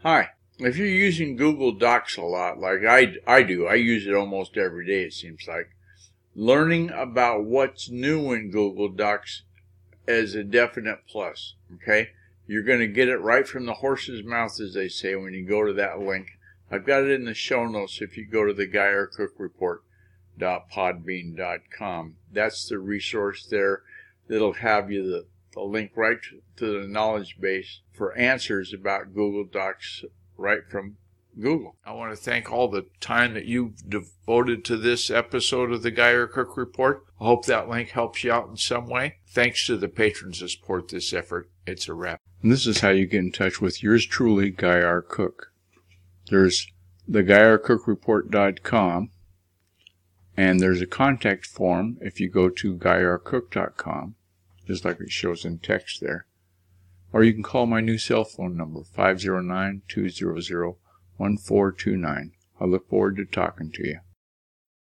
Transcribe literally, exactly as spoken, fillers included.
Hi. If you're using Google Docs a lot, like I, I do, I use it almost every day, it seems like, learning about what's new in Google Docs is a definite plus, okay? You're going to get it right from the horse's mouth, as they say, when you go to that link. I've got it in the show notes if you go to the Guy R. Cook Report dot podbean dot com. That's the resource there that'll have you the, the link right to the knowledge base for answers about Google Docs right from Google. I want to thank all the time that you've devoted to this episode of the Guy R. Cook Report. I hope that link helps you out in some way. Thanks to the patrons that support this effort. It's a wrap. And this is how you get in touch with yours truly, Guy R. Cook. There's the Guy R Cook Report dot com, and there's a contact form if you go to Guy R Cook dot com, just like it shows in text there. Or you can call my new cell phone number, five oh nine, two hundred, one four two nine. I look forward to talking to you.